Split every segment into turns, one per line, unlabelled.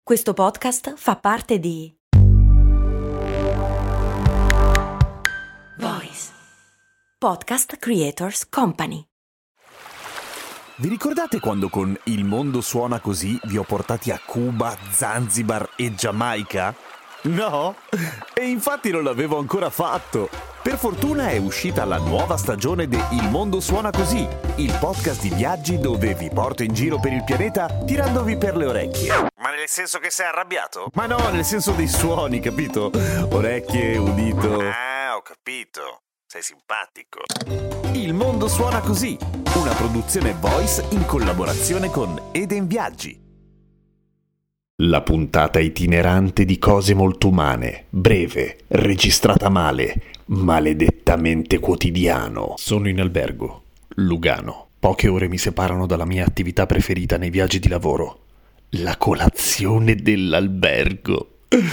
Questo podcast fa parte di Voice Podcast Creators Company.
Vi ricordate quando con Il mondo suona così vi ho portati a Cuba, Zanzibar e Giamaica? No? E infatti non l'avevo ancora fatto. Per fortuna è uscita la nuova stagione di Il mondo suona così, il podcast di viaggi dove vi porto in giro per il pianeta tirandovi per le orecchie. Ma nel senso che sei arrabbiato? Ma no, nel senso dei suoni, capito? Orecchie, udito. Ah, ho capito. Sei simpatico. Il mondo suona così, una produzione Voice in collaborazione con Eden Viaggi. La puntata itinerante di cose molto umane, breve, registrata male, maledettamente quotidiano. Sono in albergo, Lugano. Poche ore mi separano dalla mia attività preferita nei viaggi di lavoro, la colazione dell'albergo.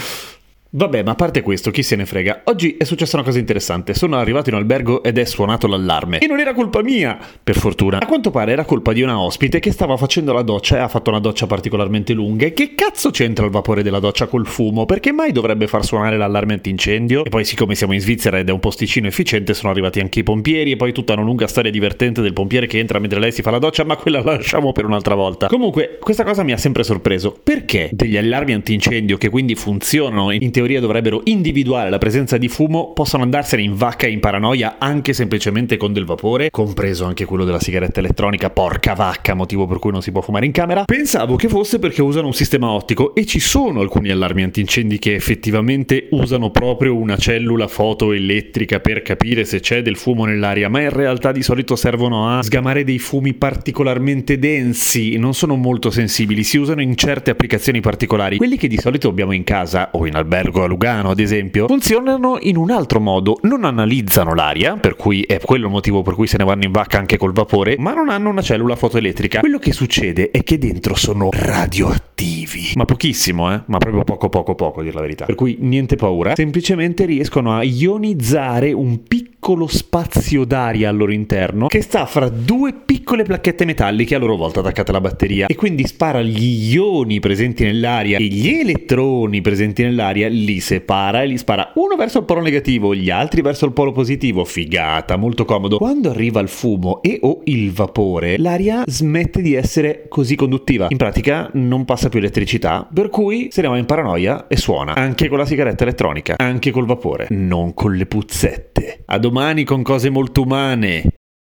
Vabbè, ma a parte questo, chi se ne frega. Oggi è successa una cosa interessante. Sono arrivato in albergo ed è suonato l'allarme. E non era colpa mia, per fortuna. A quanto pare era colpa di una ospite che stava facendo la doccia e ha fatto una doccia particolarmente lunga. E che cazzo c'entra il vapore della doccia col fumo? Perché mai dovrebbe far suonare l'allarme antincendio? E poi, siccome siamo in Svizzera ed è un posticino efficiente, sono arrivati anche i pompieri. E poi tutta una lunga storia divertente del pompiere che entra mentre lei si fa la doccia, ma quella la lasciamo per un'altra volta. Comunque, questa cosa mi ha sempre sorpreso. Perché degli allarmi antincendio, che quindi funzionano in teoria dovrebbero individuare la presenza di fumo, possono andarsene in vacca e in paranoia anche semplicemente con del vapore, compreso anche quello della sigaretta elettronica, porca vacca, motivo per cui non si può fumare in camera? Pensavo che fosse perché usano un sistema ottico, e ci sono alcuni allarmi antincendi che effettivamente usano proprio una cellula fotoelettrica per capire se c'è del fumo nell'aria, ma in realtà di solito servono a sgamare dei fumi particolarmente densi, non sono molto sensibili, si usano in certe applicazioni particolari. Quelli che di solito abbiamo in casa o in albergo a Lugano, ad esempio, funzionano in un altro modo. Non analizzano l'aria, per cui è quello il motivo per cui se ne vanno in vacca anche col vapore, ma non hanno una cellula fotoelettrica. Quello che succede è che dentro sono radioattivi, ma pochissimo, ma proprio poco a dir la verità. Per cui niente paura, semplicemente riescono a ionizzare un piccolo spazio d'aria al loro interno che sta fra due piccole placchette metalliche a loro volta attaccate alla batteria, e quindi spara gli ioni presenti nell'aria e gli elettroni presenti nell'aria, li separa e li spara uno verso il polo negativo, gli altri verso il polo positivo. Figata, molto comodo. Quando arriva il fumo e o il vapore, l'aria smette di essere così conduttiva. In pratica non passa più elettricità, per cui se ne va in paranoia e suona. Anche con la sigaretta elettronica, anche col vapore, non con le puzzette. A domani con cose molto umane.